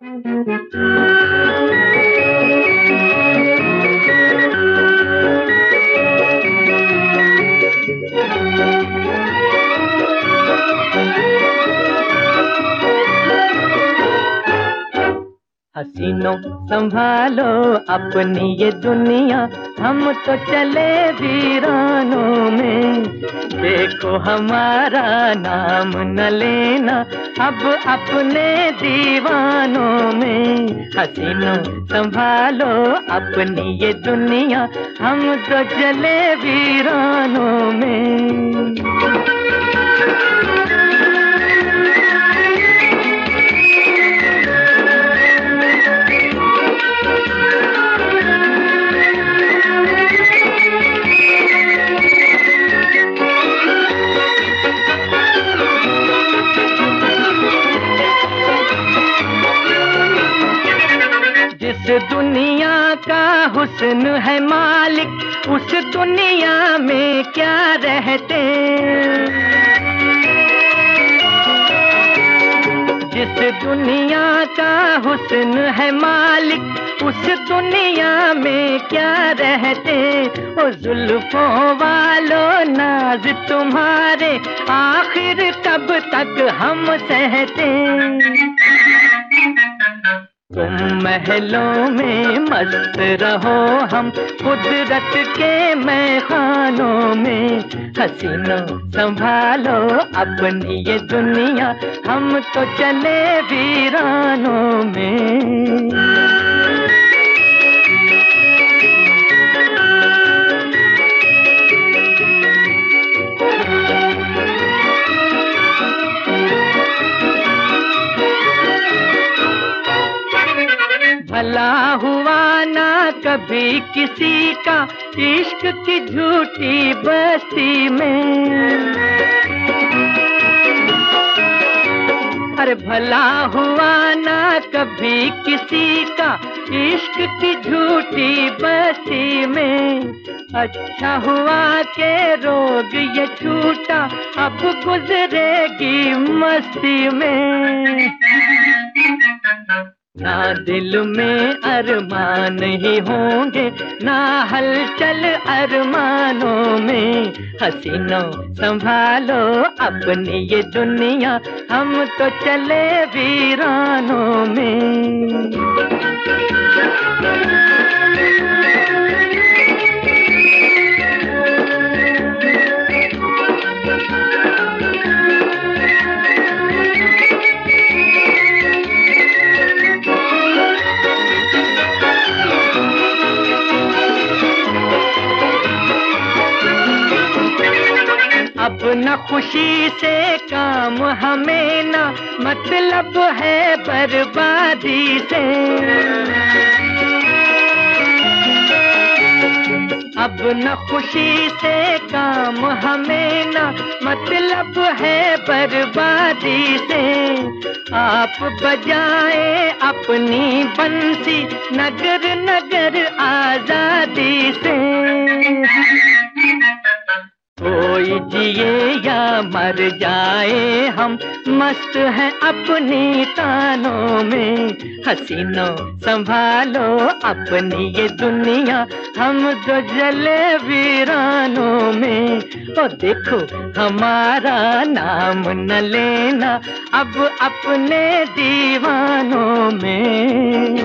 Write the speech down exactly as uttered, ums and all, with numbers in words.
हसीनों संभालो अपनी ये दुनिया, हम तो चले वीरानों में। देखो हमारा नाम न लेना अब अपने दीवानों में। हसीनों संभालो अपनी ये दुनिया, हम तो चले वीरानों में। जिस दुनिया का हुस्न है मालिक, उस दुनिया में क्या रहते। जिस दुनिया का हुस्न है मालिक, उस दुनिया में क्या रहते। ओ जुल्फों वालों नाज तुम्हारे, आखिर कब तक हम सहते। तुम महलों में मस्त रहो, हम कुदरत के मैखानों में। हसीनों संभालो अपनी ये दुनिया, हम तो चले वीरानों में। भला हुआ ना कभी किसी का इश्क की झूठी बस्ती में। अरे भला हुआ ना कभी किसी का इश्क की झूठी बस्ती में। अच्छा हुआ के रोग ये छूटा, अब गुजरेगी मस्ती में। ना दिल में अरमान ही होंगे, ना हलचल अरमानों में। हसीनों संभालो अपनी ये दुनिया, हम तो चले वीरानों में। अब न खुशी से काम हमें, ना मतलब है बर्बादी से। अब न खुशी से काम हमें, ना मतलब है बर्बादी से। आप बजाए अपनी बंसी, नगर नगर आजादी से। कोई जिए या मर जाए, हम मस्त हैं अपनी तानों में। हसीनों संभालो अपनी ये दुनिया, हम तो जले वीरानों में। ओ देखो हमारा नाम न लेना अब अपने दीवानों में।